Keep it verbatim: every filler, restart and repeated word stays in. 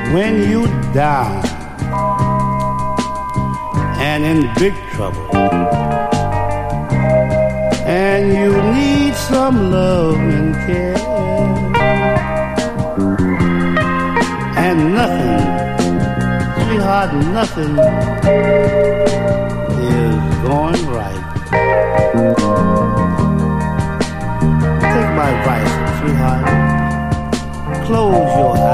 when you down and in big trouble, and you need some love and care, and nothing, sweetheart, nothing is going right. Take my advice, sweetheart. Close your